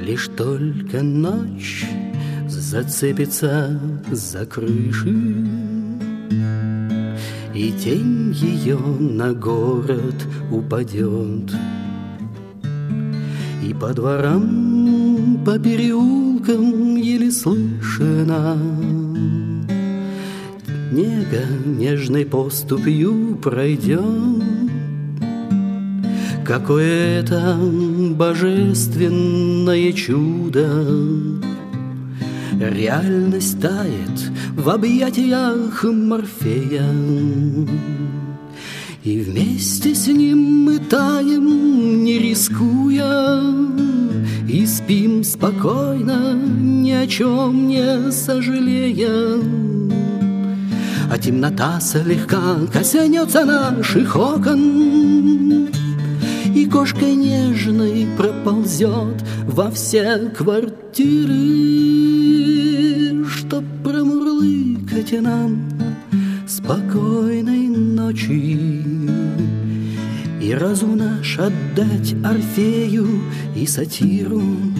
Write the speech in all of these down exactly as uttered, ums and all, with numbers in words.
Лишь только ночь зацепится за крыши, и тень ее на город упадет. И по дворам, по переулкам еле слышно нега нежной поступью пройдет. Какое-то божественное чудо, реальность тает в объятиях Морфея, и вместе с ним мы таем, не рискуя, и спим спокойно, ни о чем не сожалея. А темнота слегка коснется наших окон, и кошкой нежной проползет во все квартиры, чтоб промурлыкать нам спокойной ночи и разум наш отдать Орфею и сатиру.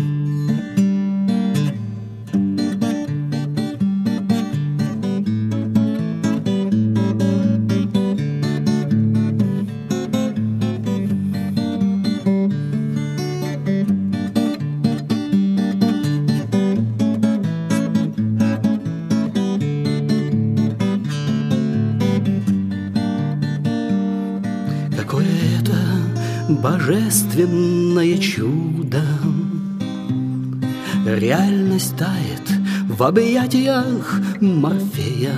Какое-то божественное чудо, реальность тает в объятиях Морфея,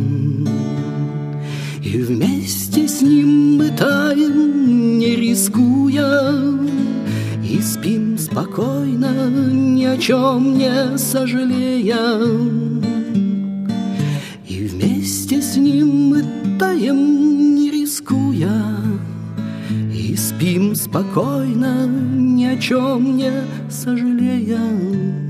и вместе с ним мы таем, не рискуя, и спим спокойно, ни о чем не сожалея. И вместе с ним мы таем, не рискуя, и спим спокойно, ни о чем не сожалея.